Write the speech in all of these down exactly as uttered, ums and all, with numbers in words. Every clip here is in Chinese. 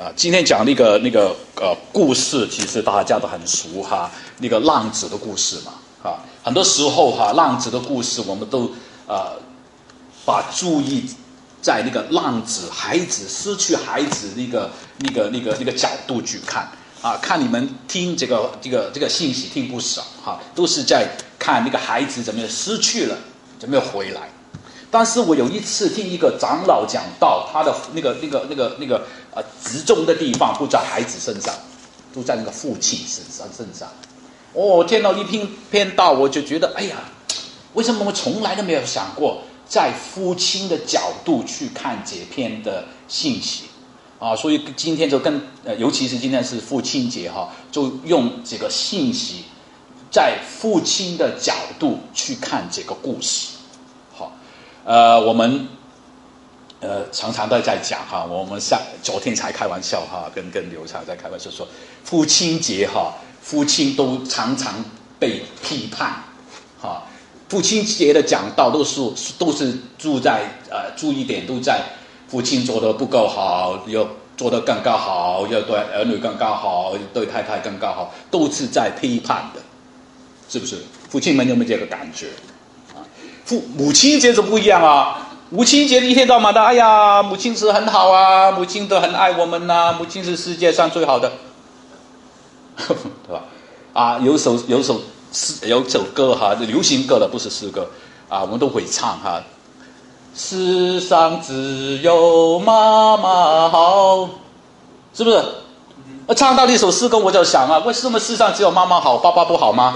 啊，今天讲那个那个呃故事，其实大家都很熟哈，那个浪子的故事嘛，啊，很多时候哈，浪子的故事我们都呃把注意在那个浪子孩子失去孩子那个那个那个那个角度去看啊，看你们听这个这个这个信息听不少哈，都是在看那个孩子怎么样失去了，怎么样回来。但是我有一次听一个长老讲道，他的那个那个那个那个呃集中的地方不在孩子身上，都在那个父亲身上身上。哦，听到一篇篇道，我就觉得，哎呀，为什么我们从来都没有想过，在父亲的角度去看这篇的信息啊？所以今天就跟呃，尤其是今天是父亲节哈，就用这个信息，在父亲的角度去看这个故事。呃，我们呃常常都在讲哈，我们上昨天才开玩笑哈，跟跟刘畅在开玩笑说，父亲节哈，父亲都常常被批判哈。父亲节的讲道都是都是注在呃注意点都在父亲做得不够好，要做得更高好，要对儿女更高好，对太太更高好，都是在批判的，是不是？父亲们有没有这个感觉？父母亲节就不一样啊！母亲节一天到晚的，哎呀，母亲是很好啊，母亲都很爱我们呐、啊，母亲是世界上最好的，对吧？啊，有首有首诗有首歌哈，流行歌的不是诗歌啊，我们都会唱哈。世上只有妈妈好，是不是？唱到这首诗歌，我就想啊，为什么世上只有妈妈好，爸爸不好吗？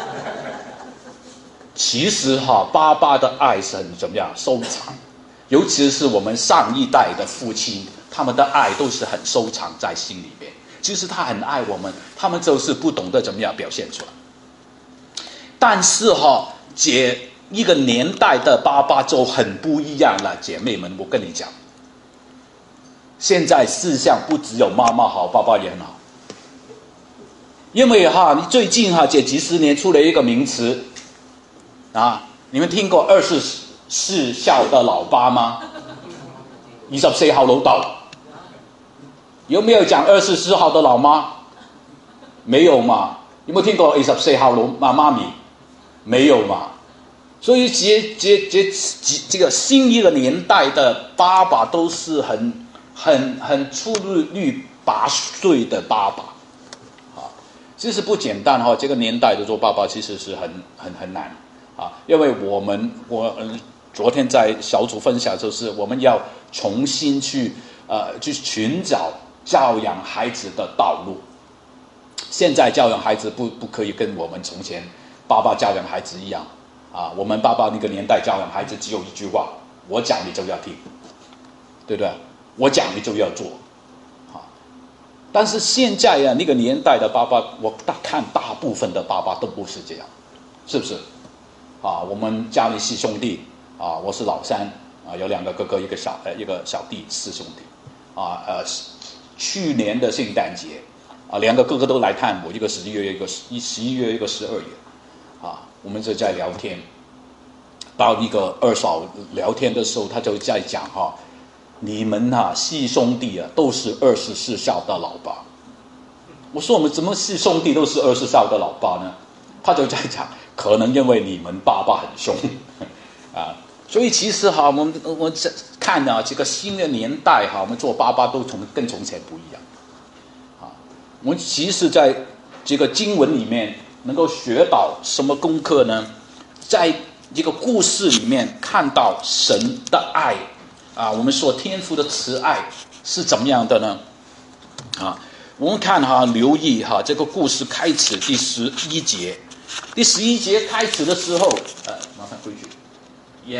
其实哈，爸爸的爱是很怎么样收藏，尤其是我们上一代的父亲，他们的爱都是很收藏在心里面。其实他很爱我们，他们就是不懂得怎么样表现出来。但是哈，这一个年代的爸爸就很不一样了，姐妹们，我跟你讲，现在世上不只有妈妈好，爸爸也很好。因为哈，你最近哈这几十年出了一个名词。啊！你们听过二十四孝的老爸吗？二十四孝老豆有没有讲二十四孝的老妈？没有嘛？有没有听过二十四孝老妈妈咪？没有嘛？所以这这这这这个新一个年代的爸爸都是很很很出类拔萃的爸爸啊！其实不简单哈，这个年代的做爸爸其实是很很很难。啊，因为我们我、呃、昨天在小组分享，就是我们要重新去呃去寻找教养孩子的道路。现在教养孩子不不可以跟我们从前爸爸教养孩子一样啊，我们爸爸那个年代教养孩子只有一句话：我讲你就要听，对不对？我讲你就要做啊。但是现在呀、啊，那个年代的爸爸，我大看大部分的爸爸都不是这样，是不是？啊，我们家里四兄弟啊，我是老三啊，有两个哥哥，一个小呃一个小弟，四兄弟啊。呃，去年的圣诞节啊，两个哥哥都来看我，一个十一月，一个一十一月，一个十二月啊，我们就在聊天。到一个二嫂聊天的时候，他就在讲哈、啊，你们啊四兄弟啊都是二十四孝的老爸。我说我们怎么四兄弟都是二十四孝的老爸呢？他就在讲。可能因为你们爸爸很凶啊，所以其实哈，我们我们看啊，这个新的年代哈，我们做爸爸都从跟从前不一样啊。我们其实在这个经文里面能够学到什么功课呢？在这个故事里面看到神的爱啊，我们说天父的慈爱是怎么样的呢？啊，我们看哈，留意哈，这个故事开始第十一节。第十一节开始的时候，呃，麻烦回去 ，yeah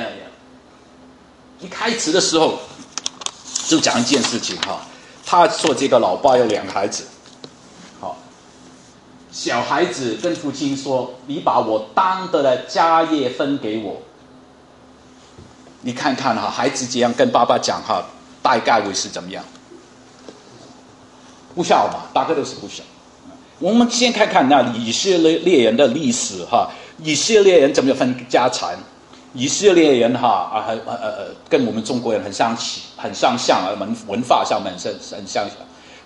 yeah， 一开始的时候就讲一件事情哈，他说这个老爸有两个孩子，好，小孩子跟父亲说：“你把我当得的家业分给我。”你看看哈，孩子这样跟爸爸讲哈，大概会是怎么样？不孝嘛，大概都是不孝。我们先看看那以色列人的历史哈，以色列人怎么分家产？以色列人哈啊呃呃跟我们中国人很相很相像啊，文文化上面很很相像。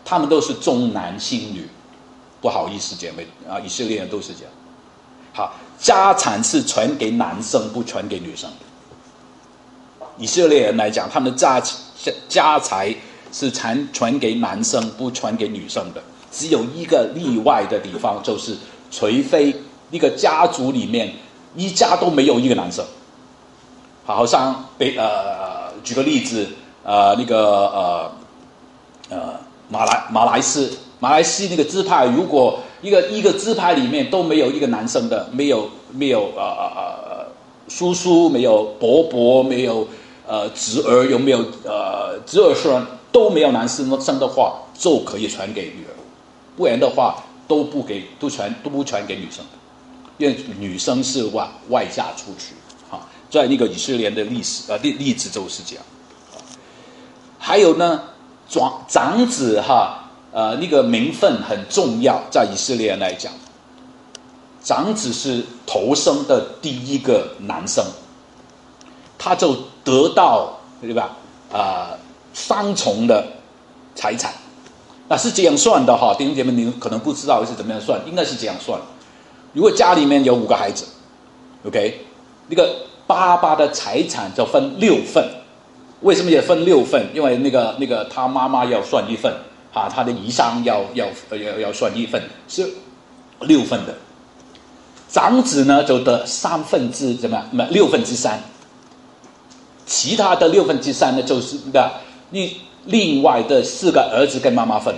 他们都是重男轻女。不好意思，姐妹啊，以色列人都是这样。好，家产是传给男生，不传给女生的。以色列人来讲，他们的家家财是传传给男生，不传给女生的。只有一个例外的地方，就是除非一个家族里面一家都没有一个男生。好像被呃，举个例子，呃，那个呃呃马来马来西马来西那个支派，如果一个一个支派里面都没有一个男生的，没有没有呃呃叔叔，没有伯伯，没有呃侄儿，有没有呃侄儿孙都没有男生生的话，就可以传给女儿，不然的话都不给都传都不传给女生的，因为女生是外外嫁出去啊，在那个以色列的历史呃例例子就是这样。还有呢，长长子哈。呃，那个名分很重要，在以色列人来讲，长子是头生的第一个男生，他就得到对吧？啊、呃，双重的财产，那是这样算的哈。弟兄姐妹，你可能不知道是怎么样算，应该是这样算。如果家里面有五个孩子 ，OK， 那个爸爸的财产就分六份。为什么也分六份？因为那个那个他妈妈要算一份。啊，他的遗孀要要要要算一份，是六份的。长子呢就得三分之怎么样？没六分之三，其他的六分之三呢就是那另另外的四个儿子跟妈妈分，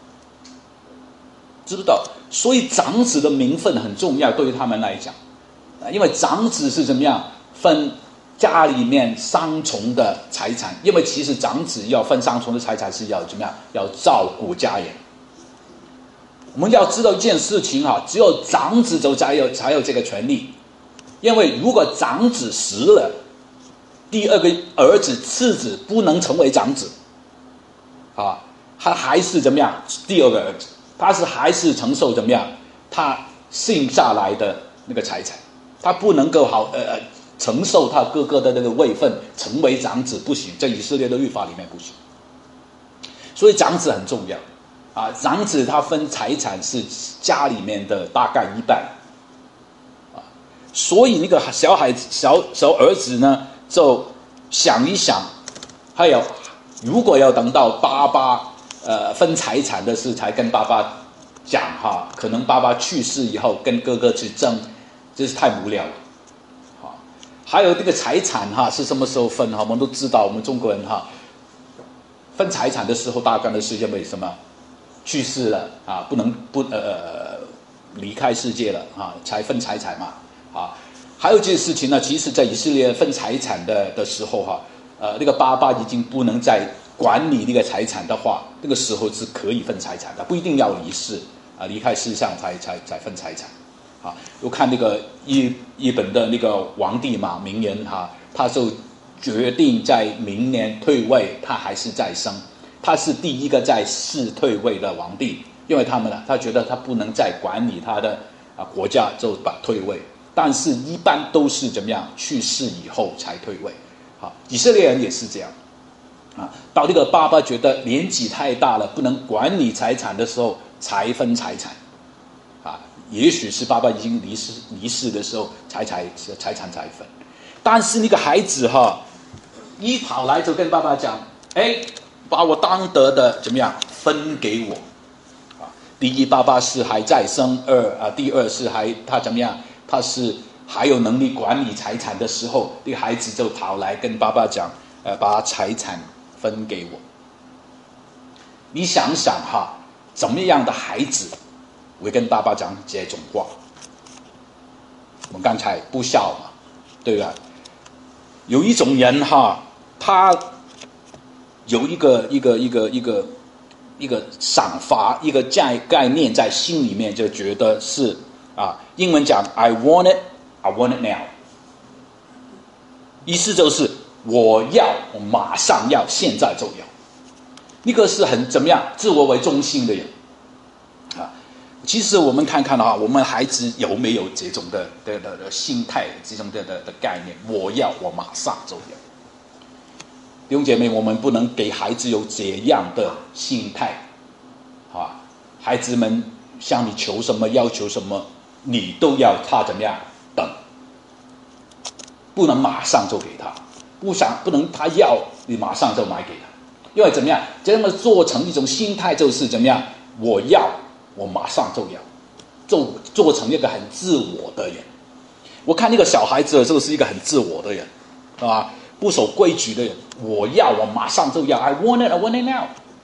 知不知道？所以长子的名分很重要，对于他们来讲，因为长子是怎么样分？家里面双重的财产，因为其实长子要分双重的财产是要怎么样？要照顾家人。我们要知道一件事情哈，只有长子就才有才有这个权利，因为如果长子死了，第二个儿子次子不能成为长子，啊，他还是怎么样？第二个儿子，他是还是承受怎么样？他剩下来的那个财产，他不能够好呃。承受他哥哥的那个位分，成为长子不行，在以色列的律法里面不行。所以长子很重要啊，长子他分财产是家里面的大概一半啊，所以那个小孩子小小儿子呢，就想一想，还有如果要等到爸爸呃分财产的事才跟爸爸讲哈，可能爸爸去世以后跟哥哥去争，这是太无聊了。还有这个财产哈是什么时候分哈？我们都知道，我们中国人哈分财产的时候，大概的是因为什么？去世了啊，不能不呃离开世界了啊，才分财产嘛啊。还有一件事情呢，其实在以色列分财产的的时候哈，呃，那个爸爸已经不能再管理那个财产的话，那个时候是可以分财产的，不一定要离世啊，离开世上才才才分财产。啊，我看那个日日本的那个皇帝嘛，名人哈，他就决定在明年退位，他还是在生，他是第一个在世退位的皇帝，因为他们呢，他觉得他不能再管理他的啊国家，就把退位。但是一般都是怎么样，去世以后才退位。好，以色列人也是这样，啊，到这个爸爸觉得年纪太大了，不能管理财产的时候，才分财产。啊，也许是爸爸已经离世离世的时候才才财产才分，但是那个孩子哈，一跑来就跟爸爸讲，哎，把我当得的怎么样分给我，啊，第一爸爸是还在生，二啊，第二是还他怎么样，他是还有能力管理财产的时候，那个孩子就跑来跟爸爸讲，呃，把财产分给我。你想想哈，怎么样的孩子会跟爸爸讲这种话？我们刚才不孝嘛，对吧？有一种人哈，他有一个一个一个一个一个想法，一个概概念在心里面，就觉得是啊，英文讲 I want it, I want it now， 意思就是我要，我马上要，现在就要。那个是很怎么样，自我为中心的人啊。其实我们看看的话，我们孩子有没有这种的的的的心态，这种的的的概念？我要，我马上就要。弟兄姐妹，我们不能给孩子有这样的心态啊，孩子们向你求什么，要求什么，你都要他怎么样等，不能马上就给他，不想不能他要你马上就买给他，因为怎么样，这么做成一种心态就是怎么样，我要我马上就要，做做成一个很自我的人。我看那个小孩子就是一个很自我的人，是吧？不守规矩的人，我要我马上就要 ，I want it, I want it now。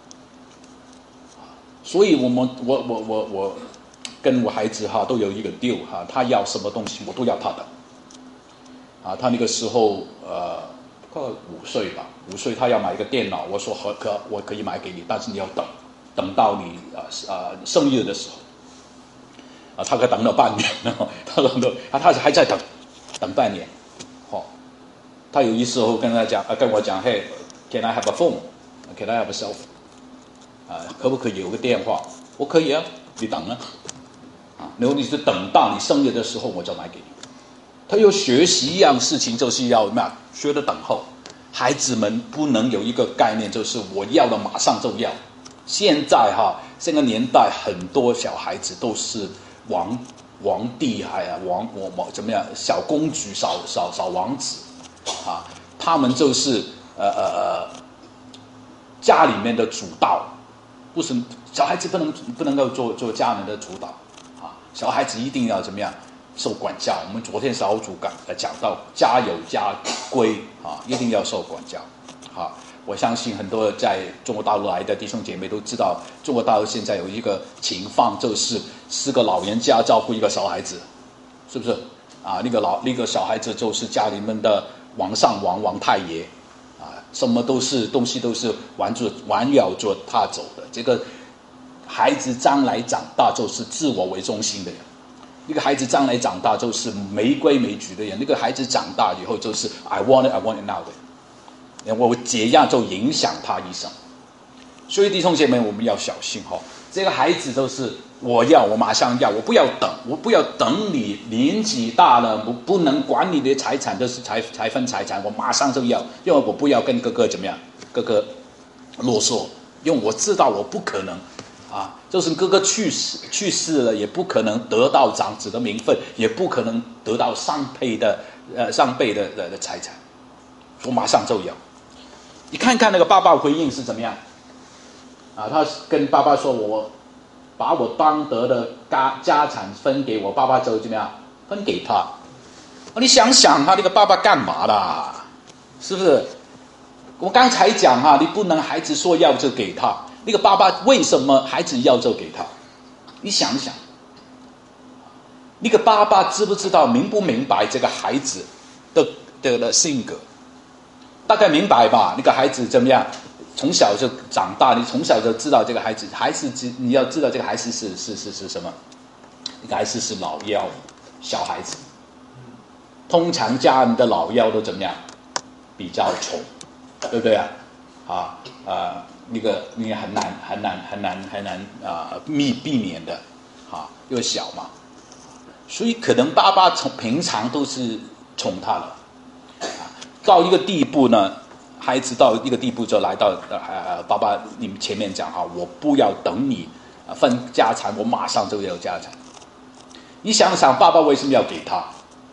所以我们我我我我跟我孩子哈都有一个 deal 哈，他要什么东西我都要他的。啊，他那个时候呃快五岁吧，五岁他要买一个电脑，我说可可我可以买给你，但是你要等，等到你呃呃生日的时候。啊，他可等了半年，他等了，他他还在等，等半年，哦，他有一时候跟他讲，啊，跟我讲，嘿 ，Can I have a phone? Can I have a cell phone? 啊，可不可以有个电话？我可以啊，你等啊，啊，然后你是等到你生日的时候，我就买给你。他又学习一样事情，就是要什么呀？学着等候。孩子们不能有一个概念，就是我要的马上就要。现在哈，这个年代很多小孩子都是。王王帝还啊王王王怎么样？小公主、小小小王子，啊，他们就是呃呃呃家里面的主导，不是小孩子不能不能够做做家人的主导啊，小孩子一定要怎么样受管教？我们昨天小组讲讲到家有家规啊，一定要受管教啊。我相信很多在中国大陆来的弟兄姐妹都知道，中国大陆现在有一个情况，就是四个老人家照顾一个小孩子，是不是？啊，那个老那个小孩子就是家里面的王上王王太爷，啊，什么都是东西都是玩着环绕着他走的。这个孩子将来长大就是自我为中心的人，那个孩子将来长大就是没规没矩的人，那个孩子长大以后就是 I want it, I want it now 的。我这样就影响他一生，所以弟兄姐妹，我们要小心哈、哦。这个孩子都是我要，我马上要，我不要等，我不要等你年纪大了，我不能管你的财产，都是财财分财产，我马上就要，因为我不要跟哥哥怎么样，哥哥啰嗦，因为我知道我不可能啊，就是哥哥去世去世了，也不可能得到长子的名分，也不可能得到上倍的呃上倍的的的财产，我马上就要。你看看那个爸爸回应是怎么样啊？他跟爸爸说：“我把我当得的家家产分给我爸爸，就怎么样分给他？”你想想他那个爸爸干嘛啦？是不是？我刚才讲哈、啊，你不能孩子说要就给他。那个爸爸为什么孩子要就给他？你想想，那个爸爸知不知道、明不明白这个孩子的的的性格？大概明白吧？那个孩子怎么样？从小就长大，你从小就知道这个孩子，孩子你要知道这个孩子是是是是什么？这个孩子是老幺，小孩子。通常家人的老幺都怎么样？比较宠，对不对啊？啊啊、呃，那个你很难很难很难很难啊、呃、避避免的，啊，因为小嘛，所以可能爸爸从平常都是宠他了。到一个地步呢，孩子到一个地步就来到呃，爸爸你们前面讲哈，我不要等你分家产，我马上就要家产。你想想，爸爸为什么要给他？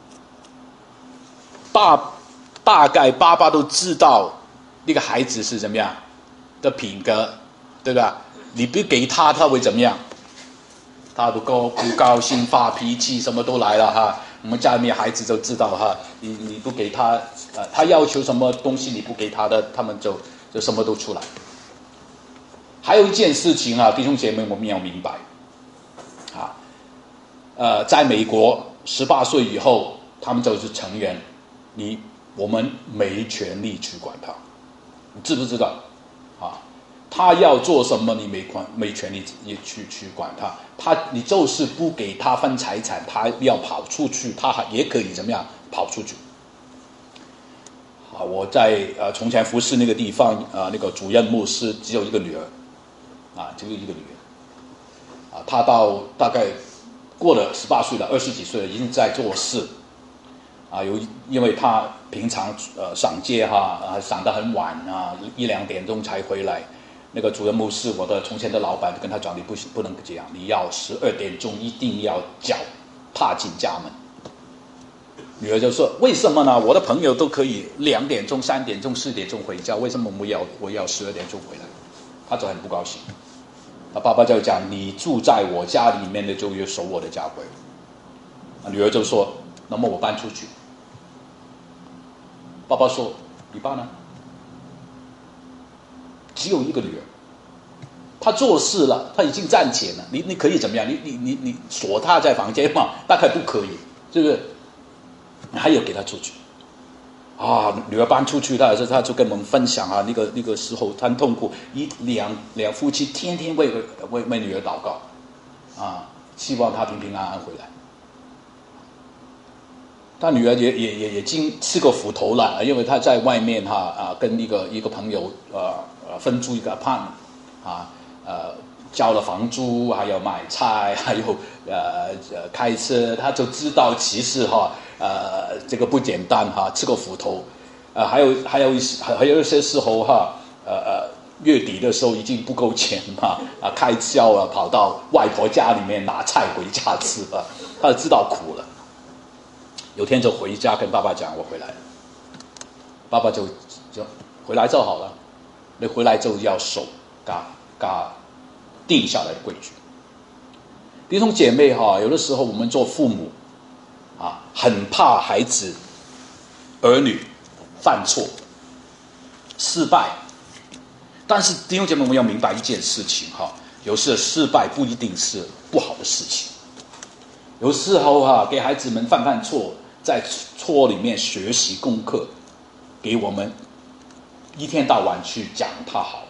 大大概爸爸都知道那个孩子是怎么样的品格，对吧？你不给他，他会怎么样？他不高不高兴，发脾气，什么都来了哈。我们家里面孩子就知道哈，你你不给他，呃，他要求什么东西你不给他的，他们就就什么都出来。还有一件事情啊，弟兄姐妹，我们要明白，啊，呃，在美国十八岁以后，他们就是成人，你我们没权利去管他，你知不知道？啊，他要做什么，你没管没权利也去去管他。他你就是不给他分财产，他要跑出去，他也可以怎么样跑出去。啊，我在呃从前服侍那个地方啊、呃，那个主任牧师只有一个女儿，啊，只有一个女儿，啊，他到大概过了十八岁了，二十几岁了，已经在做事，啊，有因为他平常呃上街哈啊上得很晚啊，一两点钟才回来， 那个主任牧师，我的从前的老板跟他讲，你不行，不能这样，你要十二点钟一定要脚踏进家门。女儿就说：“为什么呢？我的朋友都可以两点钟、三点钟、四点钟回家，为什么我要我要十二点钟回来？”他就很不高兴。他爸爸就讲：“你住在我家里面的，就要守我的家规。”女儿就说：“那么我搬出去。”爸爸说：“你爸呢？只有一个女儿，她做事了，她已经赚钱了，你你可以怎么样？你你你你锁她在房间嘛？大概不可以，是不是？还有给她出去。”啊，女儿搬出去，她是她就跟我们分享啊，那个那个时候她很痛苦，一两两夫妻天天为为为女儿祷告，啊，希望她平平安安回来。他女儿也也也也经吃过苦头了，因为他在外面哈啊跟一个一个朋友呃呃分租一个 apartment 啊呃交了房租，还有买菜，还有呃呃开车，他就知道其实哈呃这个不简单哈，吃过苦头，呃还有还有一还有一些时候哈呃呃月底的时候已经不够钱嘛啊开销啊跑到外婆家里面拿菜回家吃了，他就知道苦了。有天就回家跟爸爸讲我回来了，爸爸就就回来就好了，你回来就要守嘎嘎定下来的规矩。弟兄姐妹哈，有的时候我们做父母啊，很怕孩子儿女犯错失败，但是弟兄姐妹我们要明白一件事情哈，有时候失败不一定是不好的事情，有时候哈给孩子们犯犯错，在错里面学习功课，给我们一天到晚去讲他好。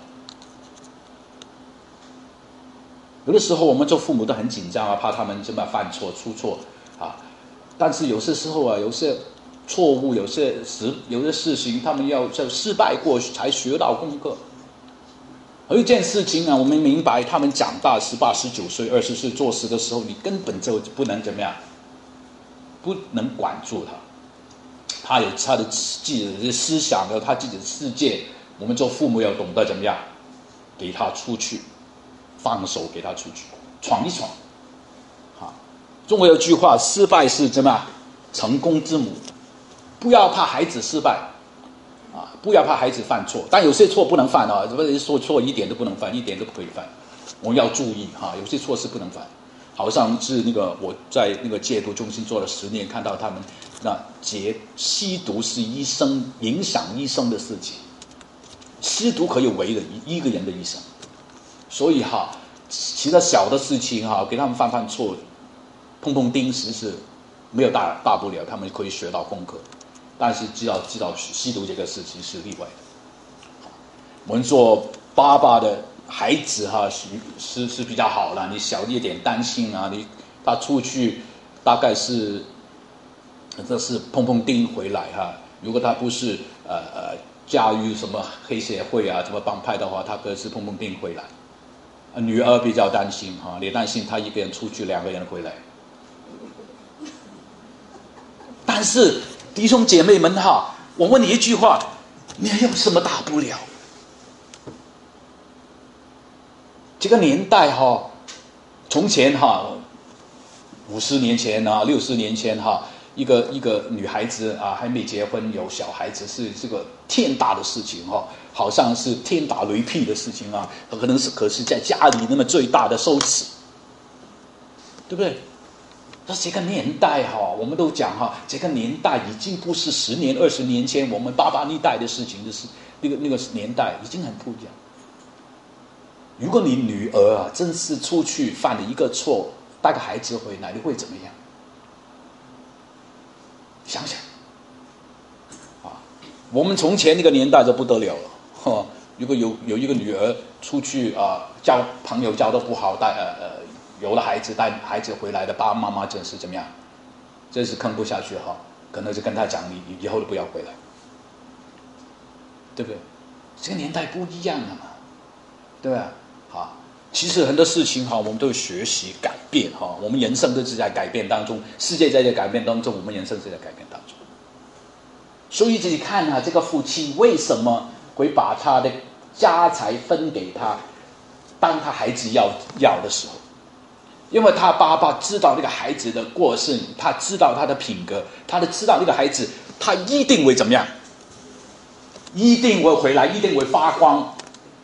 有的时候我们做父母都很紧张啊，怕他们这么犯错出错啊。但是有些时候啊，有些错误，有些事，有些事情，他们要在失败过才学到功课。有一件事情啊，我们明白，他们长大十八、十九岁、二十岁做事的时候，你根本就不能怎么样。不能管住他，他有他的自己的思想，有他自己的世界。我们做父母要懂得怎么样，给他出去，放手给他出去，闯一闯。好，中国有句话：失败是怎么样成功之母。不要怕孩子失败，啊，不要怕孩子犯错。但有些错不能犯啊，不是说错一点都不能犯，一点都不可以犯。我们要注意哈，有些错是不能犯。好像是那个我在那个戒毒中心做了十年，看到他们那戒吸毒是一生影响一生的事情，吸毒可以毁了一个人的一生。所以哈，其他小的事情哈，给他们犯犯错，碰碰钉实是没有大大不了，他们可以学到功课。但是知道知道吸毒这个事情是例外的。我们做爸爸的。孩子哈是是是比较好了，你小一点担心啊，你他出去大概是这是碰碰钉回来哈。如果他不是呃呃驾驭什么黑协会啊什么帮派的话，他可是碰碰钉回来。女儿比较担心哈，你担心他一个人出去，两个人回来。但是弟兄姐妹们哈，我问你一句话，你有什么大不了？这个年代哈，从前哈，五十年前啊，六十年前哈，一个一个女孩子啊，还没结婚有小孩子是这个天大的事情哈，好像是天打雷劈的事情啊，可能是可是在家里那么最大的羞耻，对不对？那这个年代哈，我们都讲哈，这个年代已经不是十年、二十年前我们爸爸那代的事情的事，那个那个年代已经很不一样。如果你女儿啊，真是出去犯了一个错，带个孩子回来，你会怎么样？想想啊，我们从前那个年代就不得了了。呵，如果有有一个女儿出去啊，交朋友交得不好，带呃呃有了孩子带孩子回来的爸爸妈妈真是怎么样？真是坑不下去哈，可能就跟他讲，你你以后都不要回来，对不对？这个年代不一样了嘛，对吧？啊，其实很多事情哈，我们都会学习改变哈，我们人生都是在改变当中，世界在这改变当中，我们人生是在改变当中。所以自己看啊，这个父亲为什么会把他的家财分给他，当他孩子要要的时候，因为他爸爸知道那个孩子的过剩，他知道他的品格，他的知道那个孩子他一定会怎么样，一定会回来，一定会发光。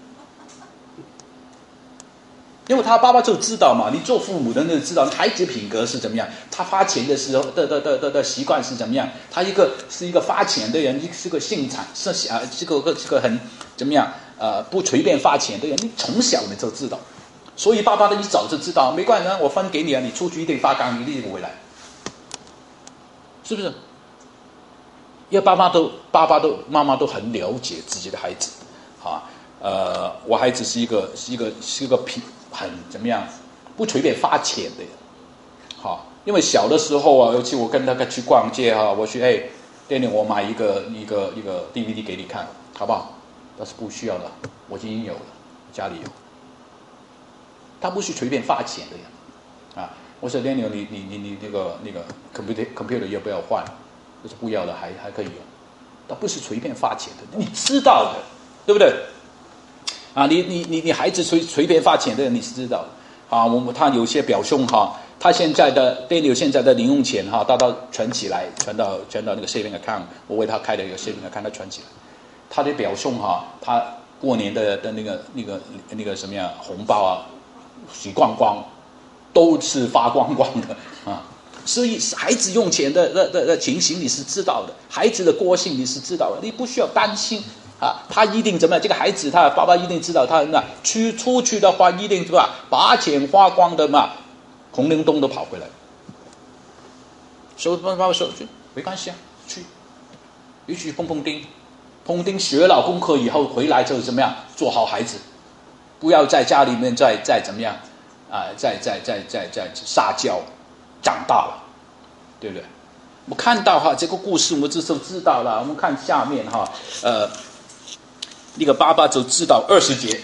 因为他爸爸就知道嘛，你做父母的就知道孩子品格是怎么样，他花钱的时候的的的的的习惯是怎么样，他一个是一个发钱的人，是个性产是啊，这个个这个很怎么样呃不随便发钱的人，你从小你就知道，所以爸爸的一早就知道，没关系，我分给你啊，你出去一定发光，你一定回来，是不是？因为爸妈都爸爸都妈妈都很了解自己的孩子，啊，呃，我孩子是一个是一个是一个品。很怎么样，不随便花钱的人，好，因为小的时候啊，尤其我跟他去逛街哈、啊，我去哎，爹娘我买一个一个一个 D V D 给你看，好不好？他是不需要的，我已经有了，家里有。他不是随便花钱的人，啊，我说爹娘你你你你那个那个 computer computer 要不要换？就是不要了，还还可以用。他不是随便花钱的，你知道的，对不对？啊，你你你你孩子随随便花钱的人你是知道的，啊，我们他有些表兄哈，他现在的 Daniel 现在的零用钱哈，他到存起来，存到存到那个 saving account， 我为他开了一个 saving account， 他存起来。他的表兄哈，他过年的的那个那个那个什么样红包啊，洗光光，都是发光光的啊。所以孩子用钱的的的的情形你是知道的，孩子的个性你是知道的，你不需要担心。啊，他一定怎么样？这个孩子，他爸爸一定知道他那去出去的话，一定是吧，把钱花光的嘛，红灵东都跑回来。所以爸爸说去没关系啊，去，一起碰碰钉，碰钉学了功课以后回来就怎么样，做好孩子，不要在家里面再再怎么样啊，再再再再再撒娇，长大了，对不对？我们看到哈这个故事，我们这时候知道了。我们看下面哈，呃。那个爸爸就知道二十节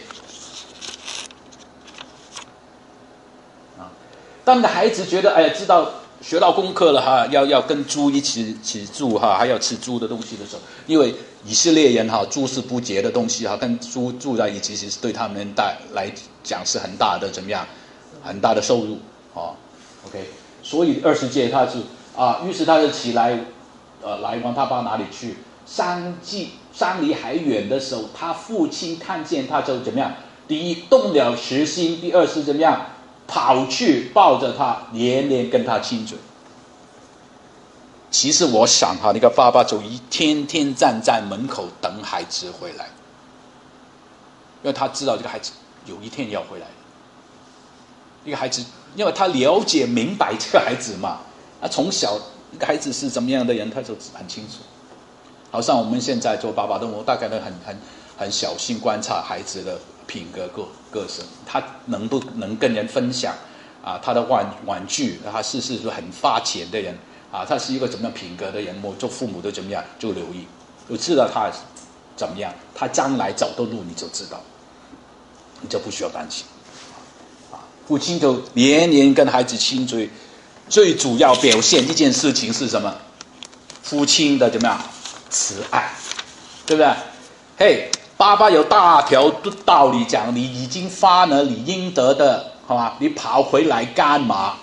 啊，当你的孩子觉得哎呀，知道学到功课了哈，要要跟猪一起一起住哈，还要吃猪的东西的时候，因为以色列人哈，猪是不洁的东西哈，跟猪住在一起，其实对他们带来讲是很大的怎么样，很大的收入啊。OK， 所以二十节他是啊，于是他就起来，呃，来往他爸哪里去？山距山离还远的时候，他父亲看见他就怎么样？第一动了慈心，第二是怎么样？跑去抱着他，连连跟他亲嘴。其实我想哈，那个爸爸就一天天站在门口等孩子回来，因为他知道这个孩子有一天要回来的。一个孩子，因为他了解明白这个孩子嘛，他从小一个孩子是怎么样的人，他就很清楚。好像我们现在做爸爸的，我大概都很很很小心观察孩子的品格个个性，他能不能跟人分享啊？他的玩玩具，他是是很花钱的人啊？他是一个怎么样品格的人？我做父母都怎么样就留意，就知道他怎么样，他将来走的路你就知道，你就不需要担心。啊，父亲就连连跟孩子亲嘴，最主要表现一件事情是什么？父亲的怎么样？慈爱，对不对？嘿，爸爸有大条道理讲，你已经发了你应得的，好吧？你跑回来干嘛？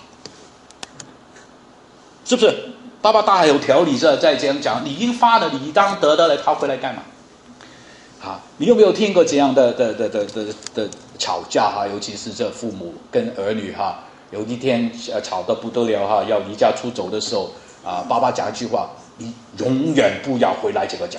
是不是？爸爸大有条理在在这样讲，你已经发了你应当得的了，跑回来干嘛？好，你有没有听过这样的的的的的的吵架哈？尤其是这父母跟儿女哈，有一天呃吵得不得了哈，要离家出走的时候啊，爸爸讲一句话。你永远不要回来这个家，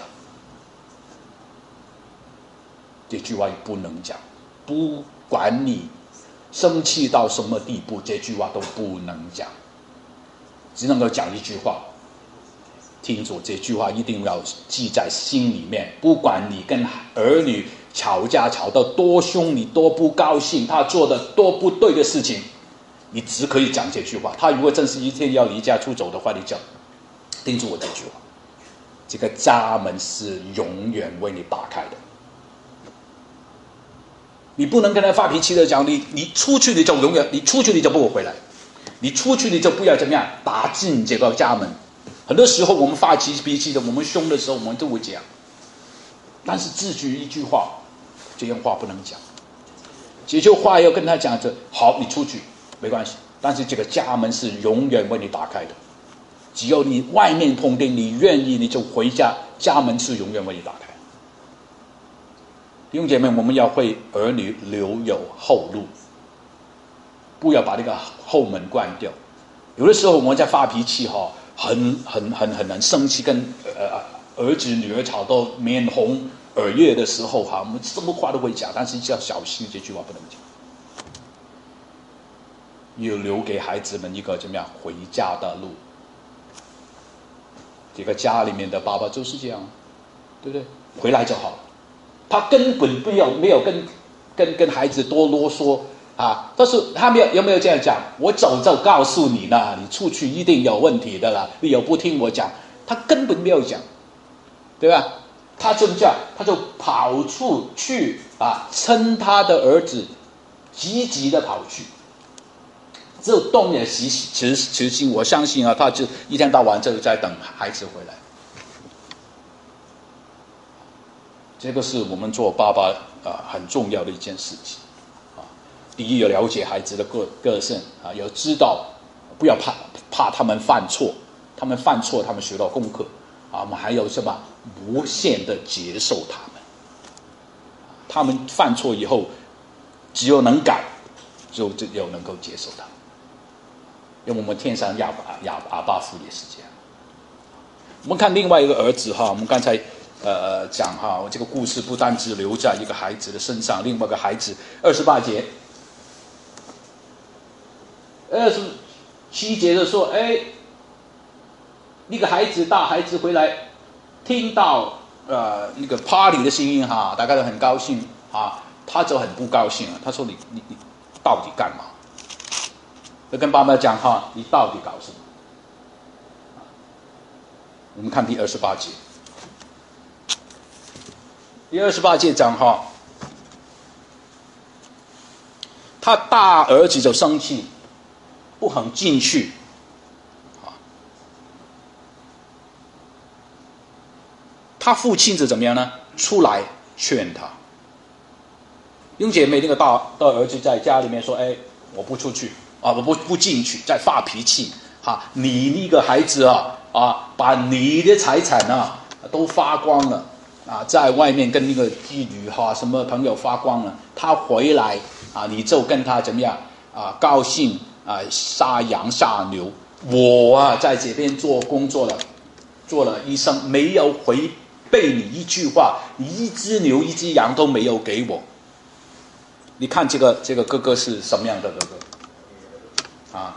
这句话不能讲，不管你生气到什么地步，这句话都不能讲，只能够讲一句话，听住这句话一定要记在心里面，不管你跟儿女吵架吵得多凶，你多不高兴，他做的多不对的事情，你只可以讲这句话。他如果真是一天要离家出走的话，你讲听住我这句话，这个家门是永远为你打开的。你不能跟他发脾气的讲，你你出去你就永远，你出去你就不会回来，你出去你就不要怎么样打进这个家门。很多时候我们发脾气的，我们凶的时候，我们都会这样。但是自句一句话， 这样话不能讲。这句话要跟他讲着，好，你出去没关系，但是这个家门是永远为你打开的。只要你外面碰钉，你愿意你就回家，家门是永远为你打开。弟兄姐妹，我们要为儿女留有后路，不要把这个后门关掉。有的时候我们在发脾气哈，很很很很很生气，跟呃儿子女儿吵到面红耳热的时候哈，我们什么话都会讲，但是要小心，这句话不能讲。要留给孩子们一个怎么样回家的路。这个家里面的爸爸就是这样，对不对？回来就好了，他根本不要没有跟跟跟孩子多啰嗦啊。但是他没有有没有这样讲？我早就告诉你了，你出去一定有问题的了，你又不听我讲。他根本没有讲，对吧？他就这样，他就跑出去啊，趁他的儿子积极的跑去。只有动点其实其实我相信啊，他就一天到晚就在等孩子回来。这个是我们做爸爸啊很重要的一件事情啊。第一，要了解孩子的个个性啊，要知道不要怕怕他们犯错，他们犯错，他们学到功课啊。我们还有什么无限的接受他们，他们犯错以后，只有能改，就只有能够接受他们。因为我们天上亚巴亚阿爸父也是这样。我们看另外一个儿子哈，我们刚才呃讲哈，这个故事不单只留在一个孩子的身上，另外一个孩子二十八节，二十七节的说，哎，那个孩子大孩子回来，听到呃那个 party 的声音哈，大家都很高兴啊，他就很不高兴了，他说你你你到底干嘛？就跟爸爸讲哈，你到底搞什么？我们看第二十八节。第二十八节讲哈，他大儿子就生气，不肯进去。他父亲就怎么样呢？出来劝他。弟兄姐妹，那个大大儿子在家里面说：“哎，我不出去。”啊，我不不进去，在发脾气哈！你那个孩子啊啊，把你的财产啊都花光了啊，在外面跟那个妓女哈什么朋友花光了，他回来啊，你就跟他怎么样啊？高兴啊，杀羊杀牛。我啊，在这边做工作了，做了一生，没有回背你一句话，你一只牛一只羊都没有给我。你看这个这个哥哥是什么样的哥哥？啊，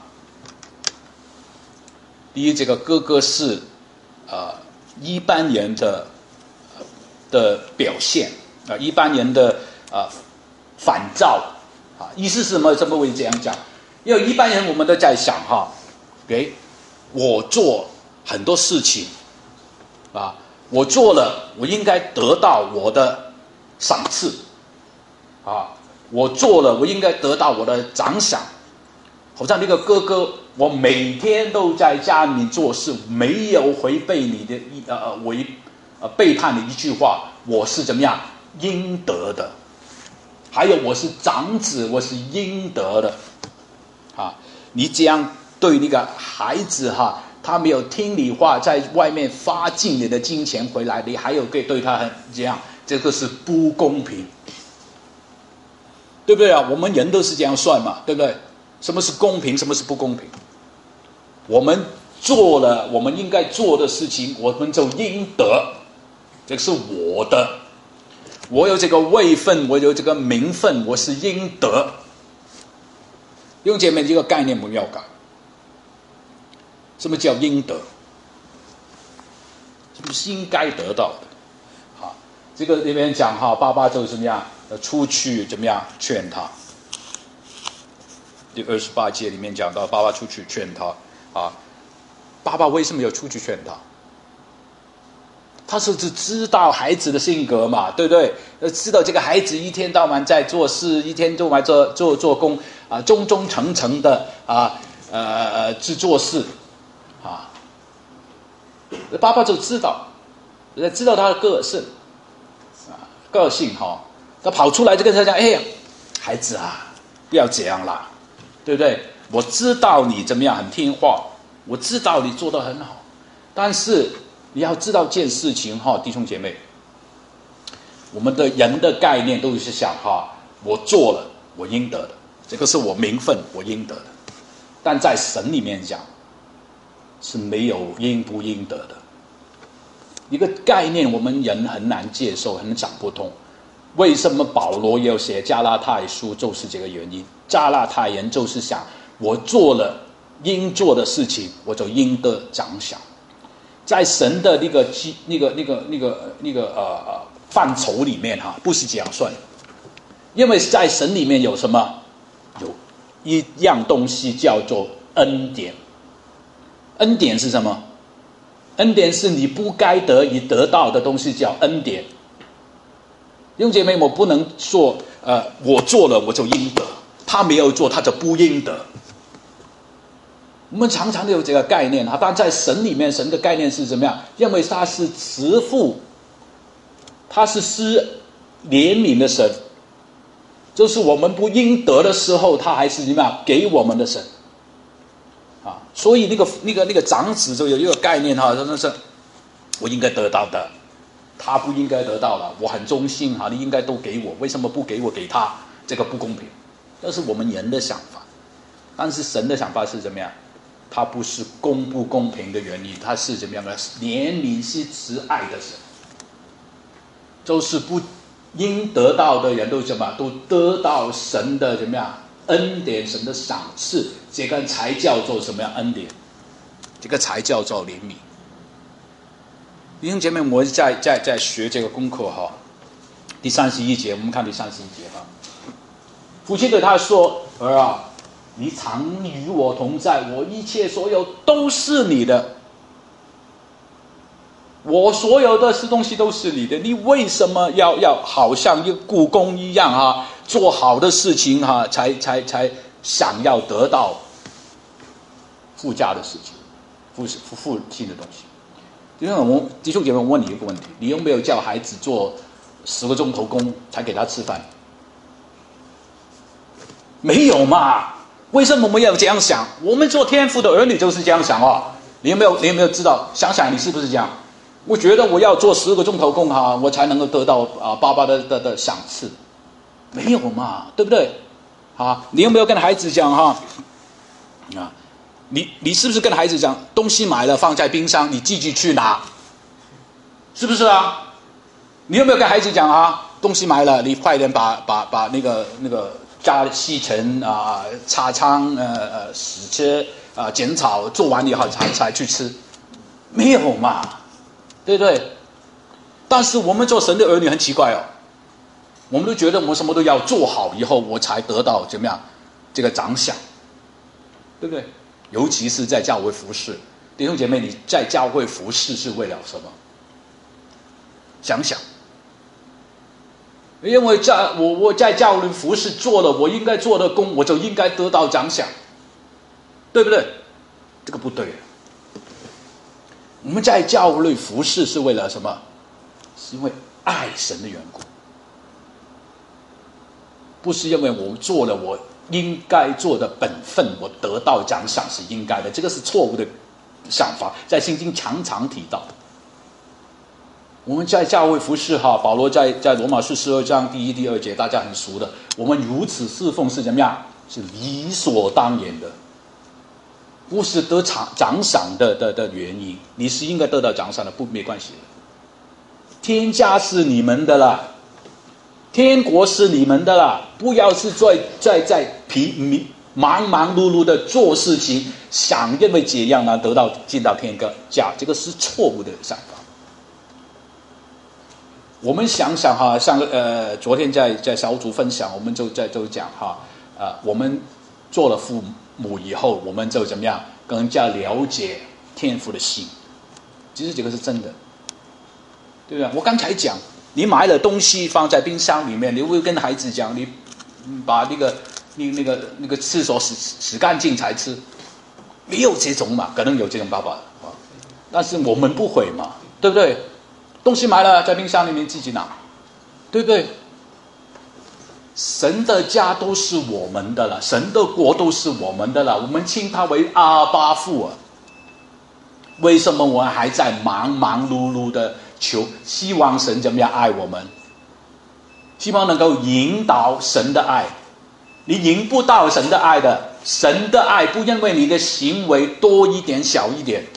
第一，这个哥哥是呃一般人的的表现啊、呃，一般人的呃反照啊，意思是什么？怎么会这样讲？因为一般人我们都在想哈，给我做很多事情啊，我做了，我应该得到我的赏赐啊，我做了，我应该得到我的奖赏。好像那个哥哥，我每天都在家里面做事，没有回背你的一呃违呃背叛的一句话，我是怎么样应得的？还有我是长子，我是应得的。啊，你这样对那个孩子哈，他没有听你话，在外面发尽你的金钱回来，你还有可以对他很这样，这个是不公平，对不对啊？我们人都是这样算嘛，对不对？什么是公平，什么是不公平？我们做了我们应该做的事情，我们就应得，这个是我的，我有这个位分，我有这个名分，我是应得。弟兄姐妹，这个概念我们要改。什么叫应得？什么是应该得到的？好，这个里面讲哈，爸爸就怎么样，出去怎么样劝他。第二十八节里面讲到，爸爸出去劝他啊。爸爸为什么要出去劝他？他是只知道孩子的性格嘛，对不对？知道这个孩子一天到晚在做事，一天到晚做做做工啊，忠忠诚诚的啊，呃，去做事啊。爸爸就知道，知道他的个性啊，个性哈。 他跑出来就跟他讲：“哎呀，孩子啊，不要这样啦，对不对？我知道你怎么样很听话，我知道你做得很好，但是你要知道件事情哈，弟兄姐妹，我们的人的概念都是想哈，我做了我应得的，这个是我名分我应得的，但在神里面讲是没有应不应得的。一个概念我们人很难接受，很讲不通。为什么保罗要写加拉太书，就是这个原因。加拉太人就是想，我做了应做的事情，我就应得奖赏。在神的那个那个那个那个那个呃范畴里面哈，不是这样算。因为在神里面有什么？有一样东西叫做恩典。恩典是什么？恩典是你不该得以得到的东西，叫恩典。弟兄姐妹，我不能说，呃，我做了我就应得，他没有做他就不应得。我们常常有这个概念哈，但在神里面，神的概念是怎么样？因为他是慈父，他是施怜悯的神，就是我们不应得的时候，他还是怎么样给我们的神啊？所以那个那个那个长子就有一个概念哈，真的是我应该得到的。他不应该得到了，我很忠心哈，你应该都给我，为什么不给我给他？这个不公平，这是我们人的想法。但是神的想法是怎么样？他不是公不公平的原因，他是怎么样的？怜悯是慈爱的神，就是不应得到的人都怎么都得到神的怎么样恩典，神的赏赐，这个才叫做什么样恩典？这个才叫做怜悯。弟兄姐妹，我在在在学这个功课哈。第三十一节，我们看第三十一节哈。父亲对他说：“儿啊，你常与我同在，我一切所有都是你的。我所有的东西都是你的，你为什么要要好像一个雇工一样哈，做好的事情哈，才才才想要得到附加的事情，附附附近的东西？”弟兄我弟兄姐妹，我问你一个问题：你有没有叫孩子做十个钟头工才给他吃饭？没有嘛？为什么我们要这样想？我们做天父的儿女就是这样想哦。你有没有你有没有知道？想想你是不是这样？我觉得我要做十个钟头工哈，我才能够得到啊爸爸的的的赏赐。没有嘛？对不对？啊，你有没有跟孩子讲哈？啊？你你是不是跟孩子讲，东西买了放在冰箱，你自己去拿，是不是啊？你有没有跟孩子讲啊？东西买了，你快点把把把那个那个加吸尘啊、擦窗、呃呃洗车啊、剪草，做完以后才才去吃，没有嘛？对不对？但是我们做神的儿女很奇怪哦，我们都觉得我们什么都要做好以后，我才得到怎么样这个奖赏，对不对？尤其是在教会服侍，弟兄姐妹，你在教会服侍是为了什么？想想，因为在我我在教会服侍做了我应该做的工，我就应该得到奖赏，对不对？这个不对。我们在教会服侍是为了什么？是因为爱神的缘故，不是因为我做了我应该做的本分，我得到奖赏是应该的，这个是错误的想法，在圣经常常提到。我们在教会服侍哈，保罗在在罗马书十二章第一、第二节，大家很熟的。我们如此侍奉是怎么样？是理所当然的，不是得奖奖赏的的的原因。你是应该得到奖赏的，不没关系的。天家是你们的啦。天国是你们的啦，不要是在在在疲忙忙碌碌的做事情，想因为这样呢得到进到天家，这个是错误的想法。我们想想哈，像呃昨天在在小组分享，我们就在就讲哈，呃我们做了父母以后，我们就怎么样更加了解天父的心，其实这个是真的，对不对？我刚才讲。你买了东西放在冰箱里面，你会跟孩子讲，你把那个你那个那个厕所洗洗干净才吃，没有这种嘛？可能有这种爸爸啊，但是我们不会嘛，对不对？东西买了在冰箱里面自己拿，对不对？ 神的家都是我们的了，神的国都是我们的了，我们称他为阿爸父啊。为什么我们还在忙忙碌碌的求，希望神怎么样爱我们？希望能够引导神的爱。你引不到神的爱的，神的爱不因为你的行为多一点少一点，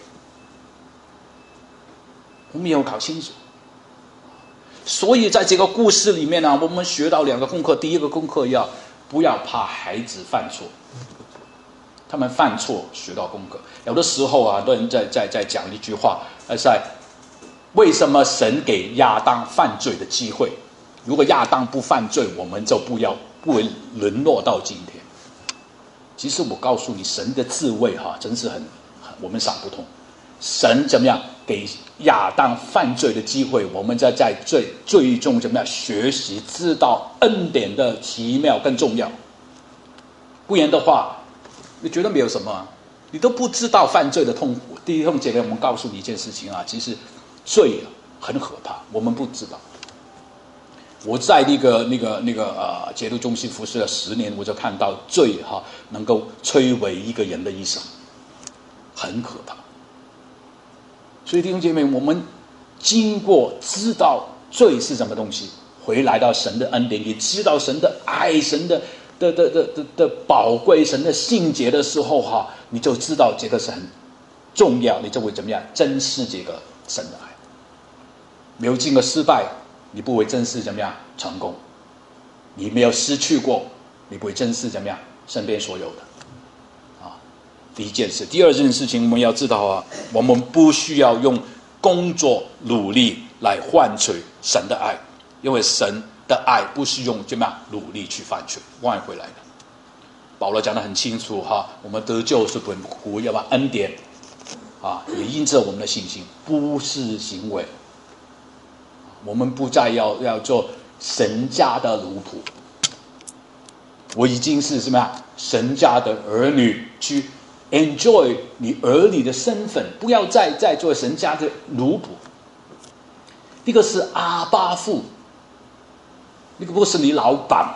我们要搞清楚。所以在这个故事里面呢，我们学到两个功课。第一个功课要不要怕孩子犯错，他们犯错学到功课。有的时候啊，很多人在在在讲一句话，呃，在为什么神给亚当犯罪的机会？如果亚当不犯罪，我们就不要不会沦落到今天。其实我告诉你，神的智慧哈、啊，真是很我们想不通。神怎么样给亚当犯罪的机会？我们在在最最终怎么样学习，知道恩典的奇妙更重要。不然的话，你觉得没有什么，你都不知道犯罪的痛苦。弟兄姐妹，我们告诉你一件事情啊，其实罪很可怕，我们不知道。我在那个那个那个呃戒毒中心服侍了十年，我就看到罪哈、啊、能够摧毁一个人的一生，很可怕。所以弟兄姐妹，我们经过知道罪是什么东西，回来到神的恩典，也知道神的爱，神的的的的的的宝贵，神的性节的时候哈、啊，你就知道这个是很重要，你就会怎么样珍视这个神的爱。没有经过失败，你不会珍视怎么样成功；你没有失去过，你不会珍视怎么样身边所有的。第一件事，第二件事情，我们要知道啊，我们不需要用工作努力来换取神的爱，因为神的爱不是用怎么样努力去换取换回来的。保罗讲得很清楚哈，我们得救是本乎要把恩典啊，也因着我们的信心，不是行为。我们不再要要做神家的奴仆，我已经是什么呀？神家的儿女去。enjoy 你儿女的身份，不要再再做神家的奴仆。这个是阿爸父，那个不是你老板。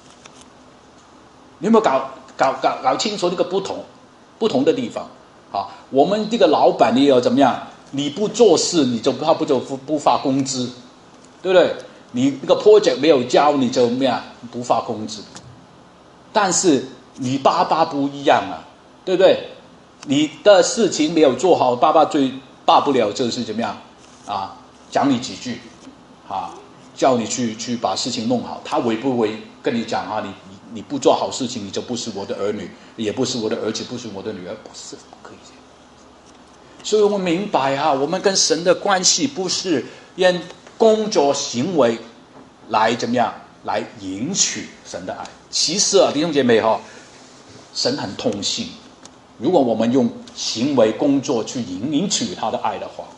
你有没有搞搞搞搞清楚这个不同不同的地方？啊，我们这个老板你要怎么样？你不做事，你就他不就不不发工资，对不对？你那个 project 没有交，你就怎么样不发工资？但是你爸爸不一样啊。对不对？你的事情没有做好，爸爸最大不了就是怎么样啊？讲你几句啊，叫你去去把事情弄好。他会不会跟你讲啊？你你你不做好事情，你就不是我的儿女，也不是我的儿子，不是我的女儿，不是，不可以这样。所以我们明白啊，我们跟神的关系不是用工作行为来怎么样来赢取神的爱。其实啊，弟兄姐妹哈、哦，神很痛心。如果我们用行为工作去赢取他的爱的话，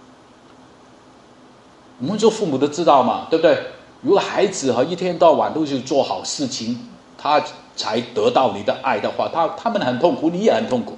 我们做父母都知道嘛，对不对？如果孩子哈一天到晚都是做好事情，他才得到你的爱的话，他他们很痛苦，你也很痛苦，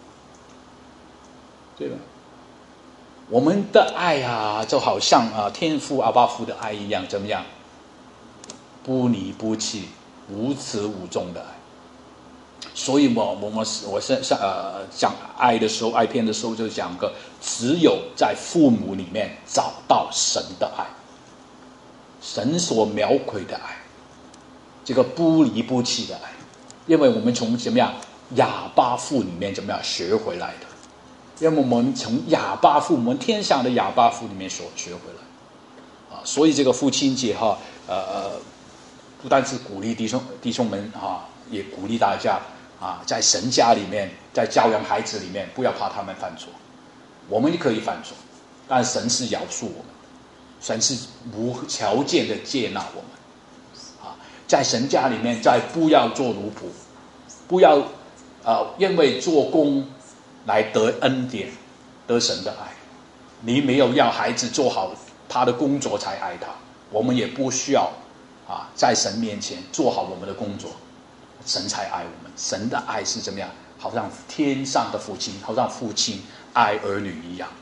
对吧？我们的爱啊，就好像啊天父阿爸父的爱一样，怎么样？不离不弃，无始无终的爱。所以我我们我是呃讲爱的时候，爱片的时候就讲个，只有在父母里面找到神的爱，神所描绘的爱，这个不离不弃的爱，因为我们从怎么样哑巴父里面怎么样学回来的，因为我们从哑巴父，我们天上的哑巴父里面所学回来，啊，所以这个父亲节哈，呃呃，不但是鼓励弟兄弟兄们啊，也鼓励大家。啊，在神家里面，在教养孩子里面，不要怕他们犯错。我们可以犯错，但神是饶恕我们，神是无条件的接纳我们。啊，在神家里面，再不要做奴仆，不要呃因为做工来得恩典，得神的爱。你没有要孩子做好他的工作才爱他，我们也不需要啊，在神面前做好我们的工作。神才爱我们，神的爱是怎么样？好像天上的父亲，好像父亲爱儿女一样。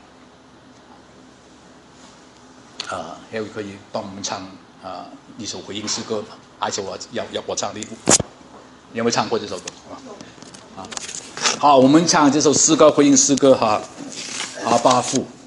啊，还有可以帮我们唱啊一首回应诗歌吗？ 而且我要要我唱的，有没有唱过这首歌啊？啊，好，我们唱这首诗歌回应诗歌哈，阿爸父。